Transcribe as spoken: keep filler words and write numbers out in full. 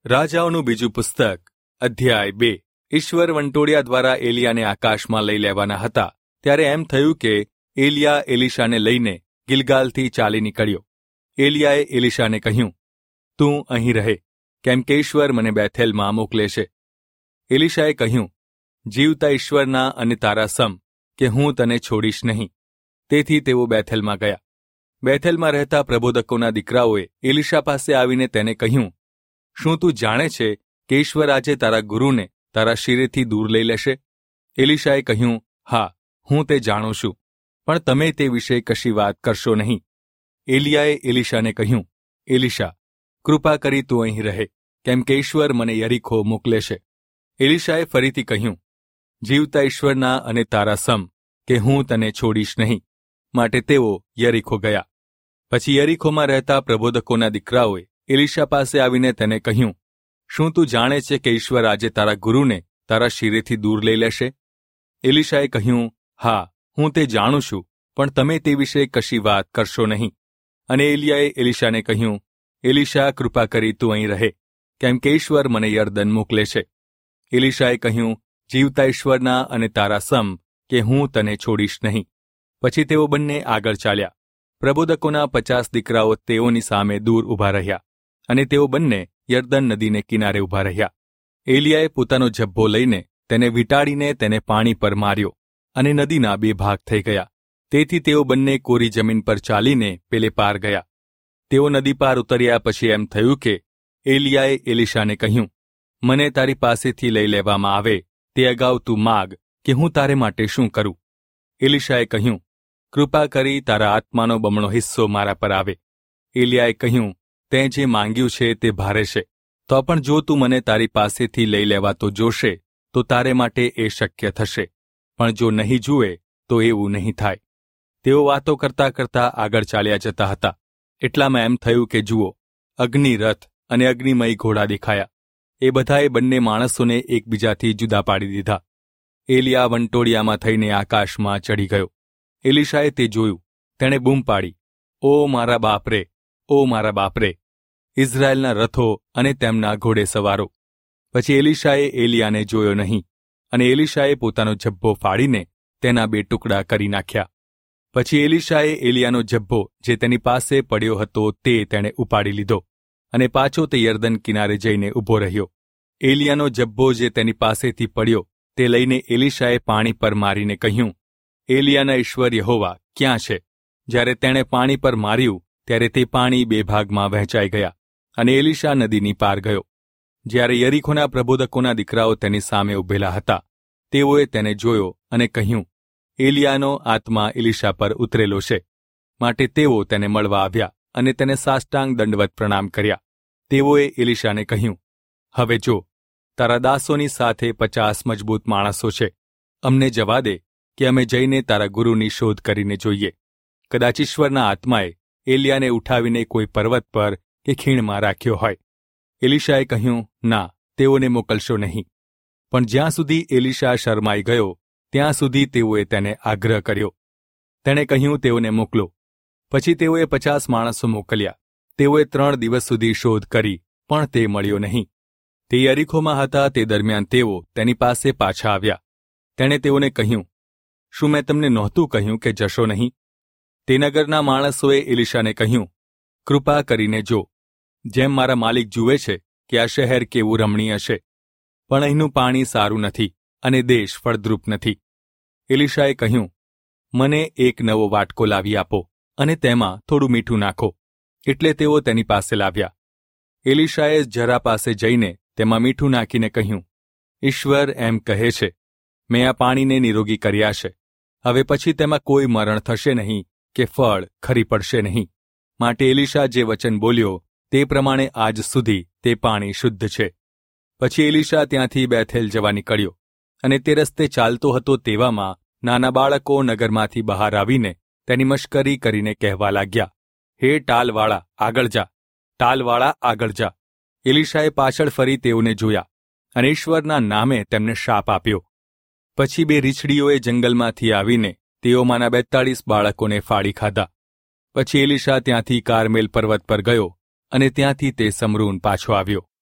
રાજાઓનું બીજું પુસ્તક અધ્યાય બે. ઈશ્વર વંટોળિયા દ્વારા એલિયાને આકાશમાં લઈ લેવાના હતા ત્યારે એમ થયું કે એલિયા એલીશાને લઈને ગિલગાલથી ચાલી નીકળ્યો. એલિયાએ એલીશાને કહ્યું, તું અહીં રહે, કેમ કે ઈશ્વર મને બેથેલમાં મોકલે છે. એલીશાએ કહ્યું, જીવતા ઈશ્વરના અને તારા સમ કે હું તને છોડીશ નહીં. તેથી તેઓ બેથેલમાં ગયા. બેથેલમાં રહેતા પ્રબોધકોના દીકરાઓએ એલીશા પાસે આવીને તેને કહ્યું, શું તું જાણે છે કે ઈશ્વર આજે તારા ગુરુને તારા શિરેથી દૂર લઈ લેશે? એલીશાએ કહ્યું, હા, હું તે જાણું છું, પણ તમે તે વિશે કશી વાત કરશો નહીં. એલિયાએ એલીશાને કહ્યું, એલીશા, કૃપા કરી તું અહીં રહે, કેમ કે ઈશ્વર મને યરીખો મોકલે છે. એલીશાએ ફરીથી કહ્યું, જીવતા ઈશ્વરના અને તારા સમ કે હું તને છોડીશ નહીં. માટે તેઓ યરીખો ગયા. પછી યરીખોમાં રહેતા પ્રબોધકોના દીકરાઓએ એલીશા પાસે આવીને તેને કહ્યું, શું તું જાણે છે કે ઈશ્વર આજે તારા ગુરુને તારા શિરેથી દૂર લઈ લેશે? એલીશાએ કહ્યું, હા, હું તે જાણું છું, પણ તમે તે વિશે કશી વાત કરશો નહીં. અને એલિયાએ એલીશાને કહ્યું, એલીશા, કૃપા કરી તું અહીં રહે, કેમ કે ઈશ્વર મને યરદન મોકલે છે. એલીશાએ કહ્યું, જીવતા ઈશ્વરના અને તારા સમ કે હું તને છોડીશ નહીં. પછી તેઓ બંને આગળ ચાલ્યા. પ્રબોધકોના પચાસ દીકરાઓ તેઓની સામે દૂર ઊભા રહ્યા, અને તેઓ બંને યરદન નદીને કિનારે ઊભા રહ્યા. એલિયાએ પોતાનો જબ્બો લઈને તેને વીંટાળીને તેને પાણી પર માર્યો, અને નદીના બે ભાગ થઈ ગયા. તેથી તેઓ બંને કોરી જમીન પર ચાલીને પેલે પાર ગયા. તેઓ નદી પાર ઉતર્યા પછી એમ થયું કે એલિયાએ એલીશાને કહ્યું, મને તારી પાસેથી લઈ લેવામાં આવે તે અગાઉ તું માગ કે હું તારે માટે શું કરું? એલીશાએ કહ્યું, કૃપા કરી તારા આત્માનો બમણો હિસ્સો મારા પર આવે. એલિયાએ કહ્યું, તેં જે માંગ્યું છે તે ભારે છે, તો પણ જો તું મને તારી પાસેથી લઈ લેવાતો જોશે તો તારે માટે એ શક્ય થશે, પણ જો નહીં જુએ તો એવું નહીં થાય. તેઓ વાતો કરતા કરતા આગળ ચાલ્યા જતા હતા. એટલામાં એમ થયું કે જુઓ, અગ્નિ રથ અને અગ્નિમય ઘોડા દેખાયા. એ બધાએ બંને માણસોને એકબીજાથી જુદા પાડી દીધા. એલિયા વંટોળિયામાં થઈને આકાશમાં ચડી ગયો. એલીશાએ તે જોયું. તેણે બૂમ પાડી, ઓ મારા બાપરે, ઓ મારા બાપરે, ઇઝરાયેલના રથો અને તેમના ઘોડે સવારો. પછી એલીશાએ એલિયાને જોયો નહીં, અને એલીશાએ પોતાનો જબ્બો ફાડીને તેના બે ટુકડા કરી નાખ્યા. પછી એલીશાએ એલિયાનો જબ્બો જે તેની પાસે પડ્યો હતો તે તેણે ઉપાડી લીધો, અને પાછો તે યરદન કિનારે જઈને ઊભો રહ્યો. એલિયાનો જબ્બો જે તેની પાસેથી પડ્યો તે લઈને એલીશાએ પાણી પર મારીને કહ્યું, એલિયાના ઈશ્વર યહોવા ક્યાં છે? જ્યારે તેણે પાણી પર માર્યું ત્યારે તે પાણી બે ભાગમાં વહેંચાઈ ગયા, અને એલીશા નદીની પાર ગયો. જ્યારે યરીખોના પ્રબોધકોના દીકરાઓ તેની સામે ઊભેલા હતા, તેઓએ તેને જોયો અને કહ્યું, એલિયાનો આત્મા એલીશા પર ઉતરેલો છે. માટે તેઓ તેને મળવા આવ્યા અને તેને સાષ્ટાંગ દંડવત પ્રણામ કર્યા. તેઓએ એલીશાને કહ્યું, હવે જો, તારા દાસોની સાથે પચાસ મજબૂત માણસો છે. અમને જવા દે કે અમે જઈને તારા ગુરુની શોધ કરીને જોઈએ. કદાચ ઈશ્વરના આત્માએ એલિયાને ઉઠાવીને કોઈ પર્વત પર કે ખીણમાં રાખ્યો હોય. એલીશાએ કહ્યું, ના, તેઓને મોકલશો નહીં. પણ જ્યાં સુધી એલીશા શરમાઈ ગયો ત્યાં સુધી તેઓએ તેને આગ્રહ કર્યો. તેણે કહ્યું, તેઓને મોકલો. પછી તેઓએ પચાસ માણસો મોકલ્યા. તેઓએ ત્રણ દિવસ સુધી શોધ કરી, પણ તે મળ્યો નહીં. તે યરીખોમાં હતા તે દરમિયાન તેઓ તેની પાસે પાછા આવ્યા. તેણે તેઓને કહ્યું, શું મેં તમને નહોતું કહ્યું કે જશો નહીં? તે નગરના માણસોએ એલીશાને કહ્યું, કૃપા કરીને જો, જેમ મારા માલિક જુએ છે કે આ શહેર કેવું રમણીય છે, પણ અહીંનું પાણી સારું નથી અને દેશ ફળદ્રુપ નથી. એલીશાએ કહ્યું, મને એક નવો વાટકો લાવી આપો અને તેમાં થોડું મીઠું નાખો. એટલે તેઓ તેની પાસે લાવ્યા. એલીશાએ જરા પાસે જઈને તેમાં મીઠું નાખીને કહ્યું, ઈશ્વર એમ કહે છે, મેં આ પાણીને નિરોગી કર્યા છે. હવે પછી તેમાં કોઈ મરણ થશે નહીં કે ફળ ખરી પડશે નહીં. માટે એલીશા જે વચન બોલ્યો તે પ્રમાણે આજ સુધી તે પાણી શુદ્ધ છે. પછી એલીશા ત્યાંથી બેથેલ જવા નીકળ્યો, અને તે રસ્તે ચાલતો હતો તેવામાં નાના બાળકો નગરમાંથી બહાર આવીને તેની મશ્કરી કરીને કહેવા લાગ્યા, હે ટાલવાળા, આગળ જા, ટાલવાળા, આગળ જા. એલીશાએ પાછળ ફરી તેઓને જોયા, અને ઈશ્વરના નામે તેમને શાપ આપ્યો. પછી બે રીછડીઓએ જંગલમાંથી આવીને તેઓમાંના બેતાળીસ બાળકોને ફાડી ખાધા. પછી એલીશા ત્યાંથી કારમેલ પર્વત પર ગયો, અને ત્યાંથી તે સમરૂન પાછો આવ્યો.